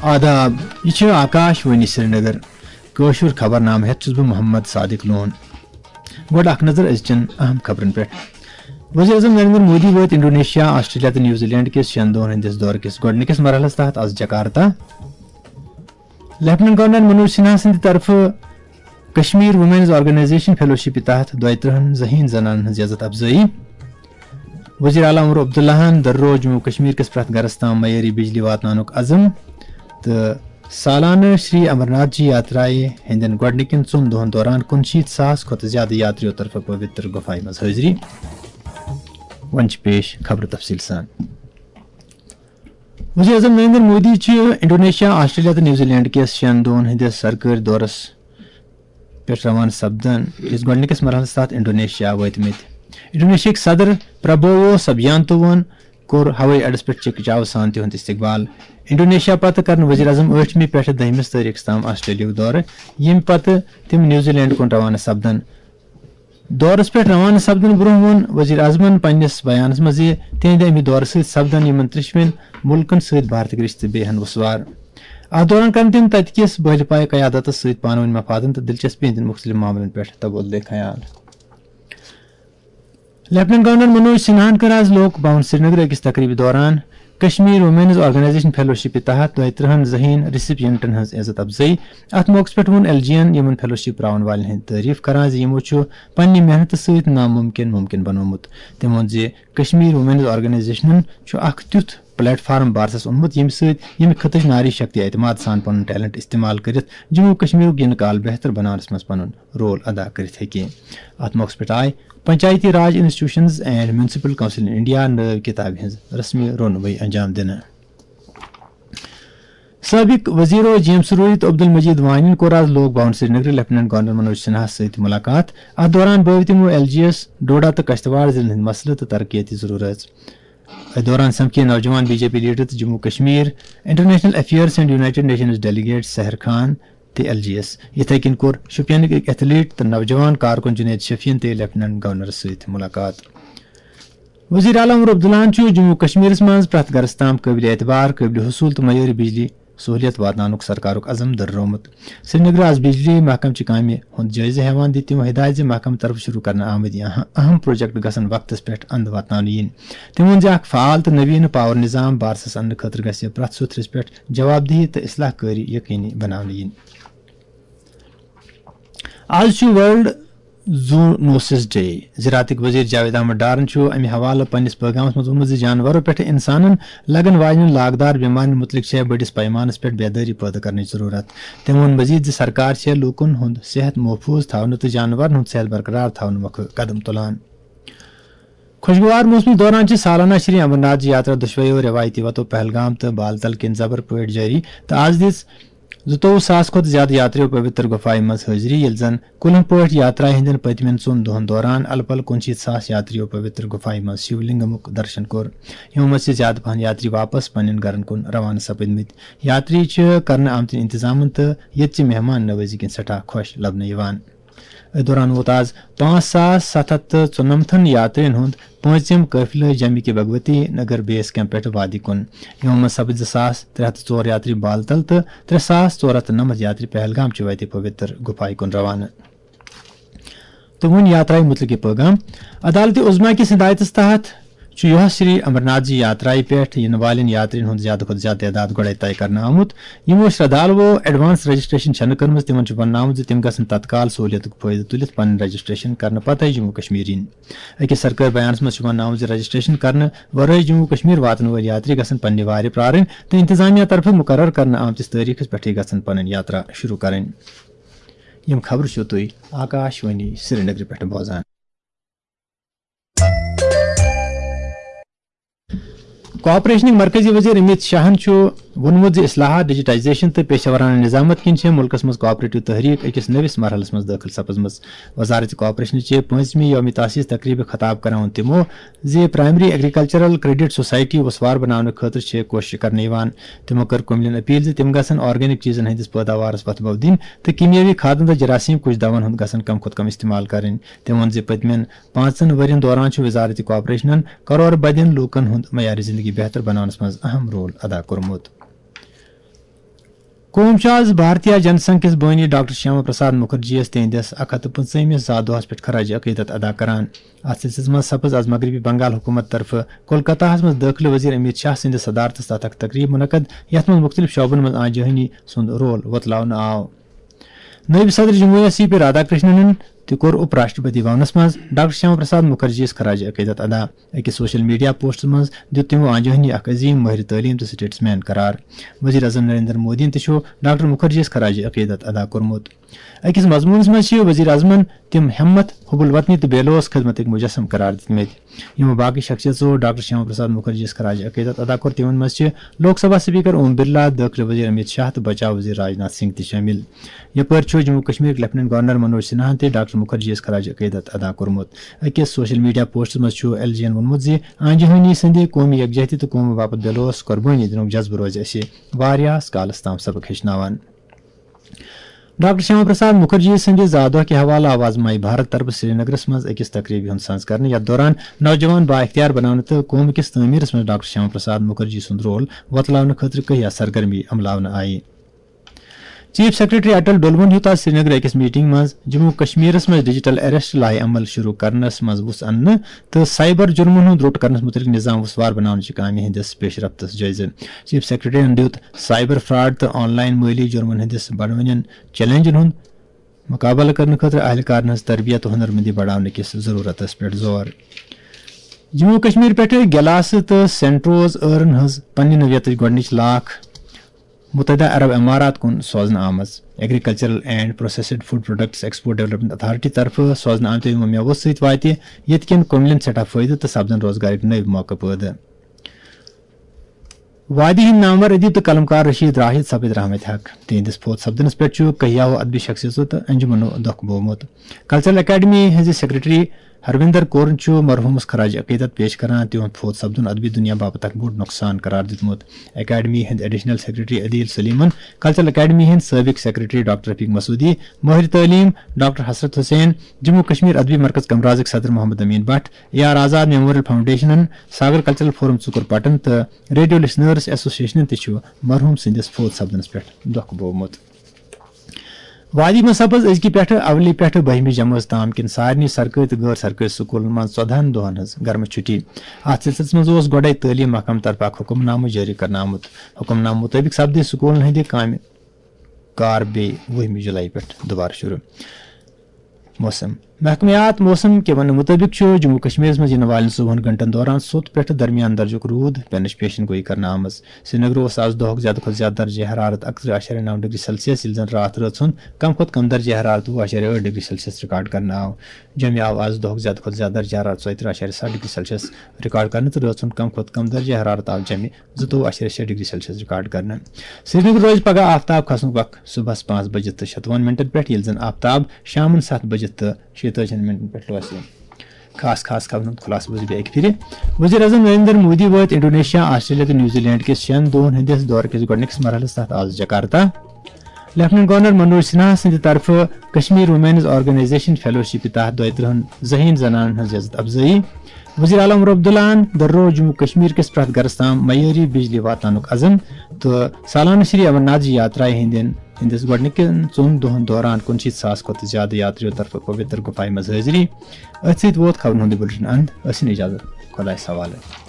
آداب یہ آکاش وانی سری نگر کاشر خبر نامہ ہیت چھس بہ محمد صادق لون گوڈ اخ نظر ازچن اہم خبرن پہ وزیر اعظم نریندر مودی ووت انڈونیشیا آسٹریلیا تو نیوزی لینڈ کس 6 دہن ہندس دور کس گۄڈنِکِس مرحلس تحت آز Jakarta lieutenant governor Manoj Sinha سند طرف کشمیر وومینز آرگنائزیشن فیلوشپ تحت 32 ذہین زنان ہز عزت افزائی وزیر اعلیٰ عمر عبداللہ درو جموں کشمیر کس پرت گرس تام معیاری بجلی واتنانک عزم تو سالانہ شری امرناتھ جی یاترائے ہندین گۄڈنِکٮ۪ن 2 دۄہن دوران 65,000 کھۄتہٕ زیادٕ یاتریو طرف پوتر گفائی مز حاضری ون پیش خبر تفصیل سان وزیر اعظم نریندر مودی انڈونیشیا آسٹریلیا تو نیوزی لینڈ کس 6 دہن ہندس سرکاری دورس پہ روانہ سپدن کس گۄڈنِکِس مرحلس تحت انڈونیشیا وٲتمٕتۍ انڈونیشیا صدر پربوو سبیانتوون کور ہوٲئی اڈس پہ چکہ چاو سان تہد استقبال انڈونیشیا پتہ کرن وزیر اعظم 8 پہ 10 تاریخ تام آسٹریلیا دورہ یم پتہ تم نیوزی لینڈ کن روانہ سپدن دورس پہ روانہ سپدن برہ وون وزیر اعظمن پنس بیانس مز تہندِ امہ دورہ ست سپدن یمن 3 ملکن ست بھارتک رشتہ بیہن وسوار اتھ دوران کرن تم تت کس بہل پائے قیادتس ست پانونی مفادن تو دلچسپی ہند مختلف معاملن پہ تبادلہ خیال لیفٹنٹ گورنر منوج سنہاہن کر آز لوک بھون سری نگر اکس تقریبی دوران کشمیر وومینز آرگنائزیشن فیلوشپ تحت 32 ذہین ریسیپینٹن ہز عزت افزائی ات موقع پہ ون ایل جی این یمن فیلوشپ راون والن ہند تعریف کران یمو پنہ محنت ست ناممکن ممکن بنومت تم وون کشمیر وومینز آرگنائزیشنن اخ تیُتھ پلیٹ فارم بارسس اونمت یم یمہ خطچ ناری شکتی اعتماد سان پن ٹیلنٹ استعمال کرت جموں کشمیر ین کال بہتر بنانس مز پن رول ادا کرت ہیکہ ات موقع پہ آئے Panchayati Raj institutions and municipal council India نو کتاب ہز رسمی رونمائی انجام دن سابق وزیر جی ایم سروری تو عبدالمجید وانی کور آز Lok Bhavan Srinagar lieutenant governor Manoj Sinha ست ملاقات ات دوران بٲو تمو ایل جی ایس ڈوڈا تو کشتواڑ ضلع ہند مسلہ تو ترقیاتی ضرورت ات دوران سمکھے نوجوان بی جے پی لیڈر تو Jammu Kashmir international affairs and United Nations delegate Sahar Khan تو ایل جی ایس یتھے کن کور شپین ایتھلیٹ تو نوجوان کارکن جنید شفیین تو لیفٹنٹ گورنر ست ملاقات وزیر اعلیٰ عمر عبداللہ جموں کشمیر مز پرت گرس تام قابل اعتبار قابل حصول تو معیاری بجلی سہولیت واتنانک سرکارک عزم دررومت سری نگر آز بجلی محکمہ چہ کامہ ہند جائزہ ہیوان دت تمو ہدایت محکمہ طرف شروع کرنے آمد اہم پروجیکٹ گھن وقتس پہ اند واتناونہ ین تم وون اخ فعال تو نوین پاور نظام بارسس انہ خاطر گژھِ پرٛٮ۪تھ سوتھرس پہ جواب دہی تو اصلاح کاری یقینی بناونہ ین آج ورلڈ زوٗنوسِس ڈے زراعتک وزیر جاوید احمد ڈارن امہ حوالہ پنس پیغامس مز ووٚنمُت جانورو پہ انسانن لگن واجن لاگدار بیمارن متعلق بڑس پیمانس پہ بیداری پٲدٕ کرنٕچ ضرورت تم ووٚن مزید سرکار لوٗکن ہُنٛد صحت محفوظ تھاونہٕ تہٕ جانورن ہُنٛد صحت برقرار تھاونہٕ مۄکھٕ قدم تُلان خوشگوار موسمی دوران سالانہ شری امرناتھ جی یاترا دۄشویو روایتی وتو پہلگام تو بالتل کن زبر پٲٹھۍ جاری تو آز دِژ 22,000 کھۄتہٕ زیادٕ یاتریو پوتر گفائی مز حاضری ییٚلہِ زن کُلن پٲٹھۍ یاترا ہٕنٛدٮ۪ن پٔتمٮ۪ن 2 دۄہن دوران الہٕ پلہٕ 65,000 یاتریو پوتر گفائی مز شیو لنگمُک درشن کوٚر یِمو منٛز زیادٕ پہن یاتری واپس پننٮ۪ن گرن کُن روانہٕ سپٕدمٕتۍ یاتری چھِ کرنہٕ آمتٮ۪ن انتظامن تہٕ ییٚتچہِ مہمان نوٲزی کِنۍ سٮ۪ٹھاہ خۄش لبنہٕ یِوان اتھ دوران ووت آز 5,794 یاترین ہُنٛد 5م قٲفلہٕ جمہِ کہِ بھگوتی نگر بیس کیمپ پٮ۪ٹھ وادی کُن یِمو منٛز سپٕدۍ 2,304 یاتری بالتل تہٕ 3,499 یاتری پہلگام چہِ وتہِ پوتر گفائی کُن روانہٕ تہٕ وُنہِ یاترایہِ مُتعلق یہِ پٲغام عدالتِ عظما کِس ہدایتس تحت یہس شری امرناتھ جی یاترائہ پٮ۪ٹھ ین والٮ۪ن یاترین ہُنٛد زیادٕ کھۄتہٕ زیادٕ تعداد گۄڈے طے کرنہٕ آمُت یِمو شردالوو ایڈوانس رجسٹریشن چھنہٕ کٔرمٕژ تِمن چھُ وننہٕ زِ تِم گژھن تتکال سہولیتُک فٲیدٕ تُلِتھ پنٕنۍ رجسٹریشن کرنہٕ پتے جموں کشمیر یِنۍ أکِس سرکٲرۍ بیانس منٛز چھُ وننہٕ آمُت زِ رجسٹریشن کرنہٕ ورٲے جموں کشمیر واتن وٲلۍ یاتری گژھن پننہِ وارِ پرٛارٕنۍ تہٕ انتظامیہ طرفہٕ مُقرر کرنہٕ آمتِس تٲریٖخس پٮ۪ٹھٕے گژھن پنٕنۍ یاترا شروٗع کرٕنۍ یِم خبرٕ چھِو تُہۍ آکاش وانی سری نگرٕ پٮ۪ٹھٕ بوزان کوآپریشنٕکۍ مرکزی وزیر امت شاہن ووٚنمُت زِ اصلاحات ڈیجیٹائزیشن تو پیشورانہ نظامت کِنۍ ملکس منٛز کوآپریٹو تحریک أکِس نٔوِس مرحلس منٛز دٲخل سپٕزمٕژ وزارت کوآپریشنٕچہِ 5مہِ یومہِ تاسیس تقریٖبہِ خطاب کران ووٚن تِمو زِ پرائمری ایگریکلچرل کریڈٹ سوسائٹی وسوار بناونہٕ خٲطرٕ چھِ کوٗشش کرنہٕ یِوان تِمو کٔر کُملین اپیل زِ تِم گژھن آرگینک چیٖزن ہٕنٛدِس پٲداوارس وتھبو دِنۍ تہٕ کیمیٲوی کھادن تہٕ جراثیم کُش دون ہُنٛد گژھن کم کھۄتہٕ کم استعمال کرٕنۍ تٔمۍ ووٚن زِ پٔتمٮ۪ن 5 ؤرین دوران چھُ وزارت کوآپریشنن کرور بدین لوٗکن ہُنٛد معیارِ زندگی بہتر بناونس منٛز اہم رول ادا کوٚرمُت قوم آز بھارتیہ جن سنگھ کس بانی ڈاکٹر شیاما پرساد مکھرجی تہندس 115 زا دہس پہ خراج عقیدت ادا کران. ات سلسلس مز سپز آز مغربی بنگال حکومت طرف کولکتہ مز داخلہ وزیر امت شاہ سند صدارت تحت اک تقریب منعقد یت مز مختلف شعبن مز آن جہانی سند رول وتلاؤن آو. نائب صدر جمہوریہ سی پی رادھا کرشنن تہ کور اپ راشٹرپتی بھونس مز ڈاکٹر شیاما پرساد مکھرجیس خراج عقیدت ادا. اکس سوشل میڈیا پوسٹ مز دت تمو آن جہانی اک عظیم ماہر تعلیم تو سٹیٹس مین قرار. وزیر اعظم نریندر مودی تہ ڈاکٹر مکھرجیس خراج عقیدت ادا کورمت. اکس مضمونس مز وزیر اعظمن تم ہمت حب الوطنی تو بیلوس خدمت مجسم قرار دتمت. یم باقی شخصیتو ڈاکٹر شیاما پرساد مکھرجیس خراج عقیدت ادا کور تمن مز لوک سبھا سپیکر اوم برلا، داخلہ وزیر امت شاہ تو بچاؤ وزیر راجناتھ سنگھ تہ شامل. یپر جموں کشمیر لیفٹننٹ گورنر منوج سنہا تہ ڈاکٹر مکھرجیس خراج عقیدت ادا کورمت. اکس سوشل میڈیا پوسٹ مز ایل جی ونمت زِ آن جہانی سند قومی یکجہتی تو قوم باپت بیلوس قربانی دنک جذبہ روز اسہ واریاہس کالس تام سبق ہیچناوان. ڈاکٹر شیاما پرساد مکھرجی سند زا دۄہ کہ حوالہ آواز مائی بھارت طرف سری نگرس مز اکس تقریبی ہند سنز کرنے یتھ دوران نوجوان با اختیار بنانے تو قوم کس تعمیرس مز ڈاکٹر شیاما پرساد مکھرجی سند رول وتلاؤنہ خاطر کہیا سرگرمی عملاونہ آئی. چیف سیکرٹری اٹل ڈولون ہیوت آج سری نگر اکس میٹنگ مز جموں کشمیرس مز ڈیجیٹل اریسٹ لاہ عمل شروع کرنس مز وس انہ تو سائبر جرمن ہند روٹ کرنس متعلق نظام وسوار بناونچ کامہ ہندس پیش رفتس جائزہ. چیف سیکرٹری دیت سائبر فراڈ تو آن لائن مالی جرمن ہندس بڑوین چیلنجن ہند مقابلہ کرنے خاطر اہلکارن ہز تربیت و ہنرمندی بڑھانے کس ضرورت پہ زور. جموں کشمیر پہ گلاس تو سینٹروز ارن ہز پنہ نوعیت گۄڈنِچ لاکھ متحدہ عرب امارات کن سوزنہ آمز. Agricultural and processed food products export development authority طرف سوزنہ آمت یمو میوو ست واتہ یت کن کملین سٹھاہ فائدہ تو سپدن روزگارک نو موقع پٲدٕ. وادی ہند نامور ادیب تو قلمکار رشید راہد سپد رحمت حق تہندس فوت سپدنس پہ کہیاو ادبی شخصیتو تو انجمنو دکھ بومت. کلچرل اکیڈمی ہز سیکرٹری ہروندر کورن مرحومس خراج عقیدت پیش کران تہد فوت سپدن ادبی دنیا باپت اک بوڑ نقصان قرار دتمت. اکیڈمی ہند additional secretary Adil Suleman, cultural academy ہند سابق سیکرٹری ڈاکٹر رفیق مسعودی، ماہر تعلیم ڈاکٹر حسرت حسین، جموں کشمیر ادبی مرکز کمرازک صدر Mohammad Amin Bhat, A R Azad memorial foundation, Sagar cultural forum ژُکُر پٹن تو ریڈیو لسنرز ایسوسیشن تہ مرحوم سندس فوت سپدنس پہ دکھ بومت. وادی مز سپز ازکہ پہ اولی پہ بہمی جماعت تام کن سارنی سرکاری تو غیر سرکاری سکولن مز 14 دہن ہز گرم چھٹی. ات سلسلس مز گۄڈے تعلیم محکمہ طرف اک حکم نامہ جاری کرنہٕ آمت. حکم نامہ مطابق سپدِ سکولن ہندِ کامہ کار بیٚیہِ 20 جولائی پہ دوبارہ شروع. موسم محکمیات موسم کے ون مطابق جموں کشمیر مز ین والن 24 گھنٹن دوران سوت پہ درمیان درجک رود پینچ پیشن گوئی کرنا آمز. سری نگر آز دہک زیادہ کھت زیادہ درجہ حرارت 31.9 ڈگری سیلسیس یل زن رات رات ہند کم کھت کم درجہ حرارت 2.8 ڈگری سیلسیس ریکارڈ کرنا آو. جمع آو آز دہک زیادہ کھت زیادہ درجہ حرارت 34.7 ڈگری سیلسیس ریکارڈ کرنا تو رات ہند کم کھت کم درجہ حرارت آو جمع 22.6 ڈگری سیلسیس ریکارڈ کرنا. سری نگر روز پگہ آفتاب کھسن وقت صبح 5 بجے تو 56 منٹن پہ یل زن آفتاب شام 7 بجے تو 46 منٹن پہ روزِ. خاص خبرن ہند خلاصہ بوزِ بیٚیہِ اکہِ پھرِ. وزیر اعظم نریندر مودی وٲتۍ انڈونیشیا، آسٹریلیا تو نیوزی لینڈ کس 6 دۄہن ہندس دورٕ کس گۄڈنِکس مرحلس تحت آز Jakarta. Lieutenant governor Manoj Sinha سند طرف کشمیر وومینز آرگنائزیشن فیلوشپ تحت 32 ذہین زنانن ہز عزت افزائی. وزیر اعلیٰ عمر عبداللہ درو جموں کشمیر کس پرٛٮ۪تھ گرس تام معیاری بجلی واتناونُک عزم تو سالانہ شری امرناتھ جی یاترائے ہندس گۄڈنِکٮ۪ن 4 دۄہن دوران 65,000 کھۄتہٕ زیادٕ یاتریو طرفہٕ پویتر گُفایہِ منٛز حٲضری. أتھۍ سۭتۍ ووت خبرن ہُنٛد بُلٹن انٛد. ٲسِن اِجازت، خۄدایس حوالہٕ.